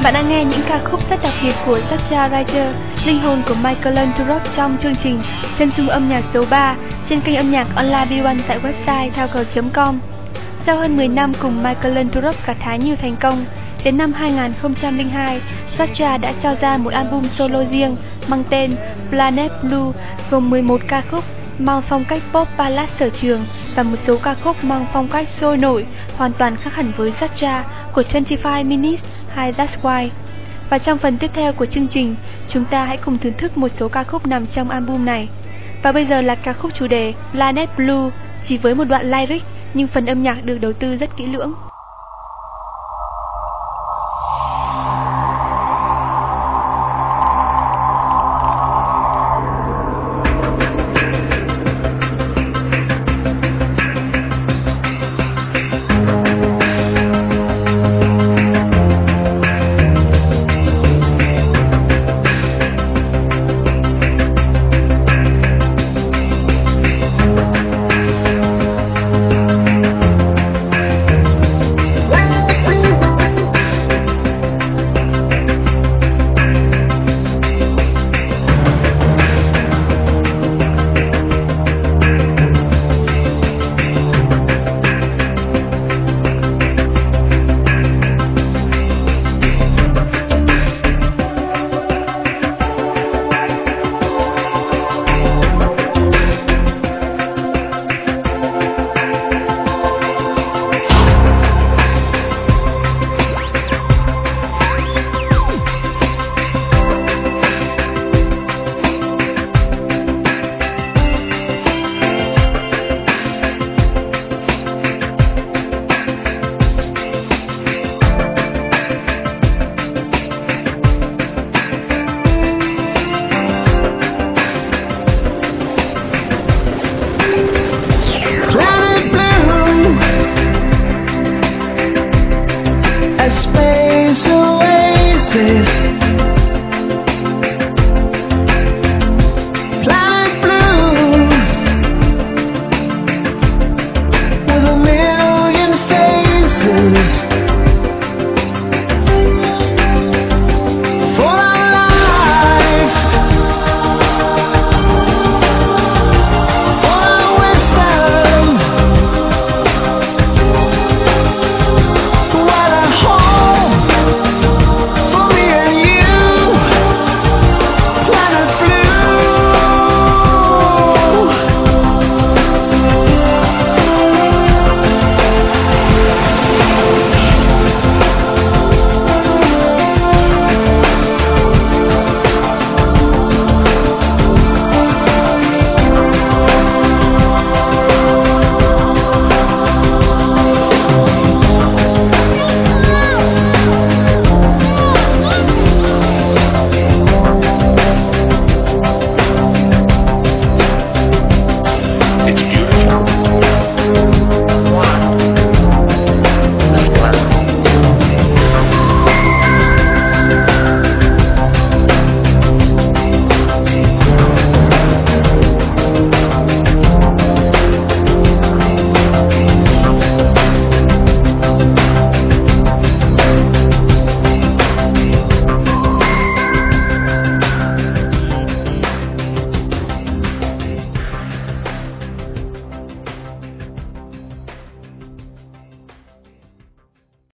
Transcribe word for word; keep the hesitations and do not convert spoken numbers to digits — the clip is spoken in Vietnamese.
Bạn đã nghe những ca khúc rất đặc biệt của Sacha Richter, linh hồn của Michael Turok trong chương trình Chân dung âm nhạc số ba trên kênh âm nhạc online B một tại website thaoco chấm com. Sau hơn mười năm cùng Michael Turok gặt hái nhiều thành công, đến năm hai nghìn không trăm lẻ hai, Sacha đã cho ra một album solo riêng mang tên Planet Blue gồm mười một ca khúc mang phong cách pop ballad sở trường và một số ca khúc mang phong cách sôi nổi hoàn toàn khác hẳn với Sacha của hai mươi lăm minutes hay That's Why. Và trong phần tiếp theo của chương trình, chúng ta hãy cùng thưởng thức một số ca khúc nằm trong album này. Và bây giờ là ca khúc chủ đề Planet Blue, chỉ với một đoạn lyric nhưng phần âm nhạc được đầu tư rất kỹ lưỡng.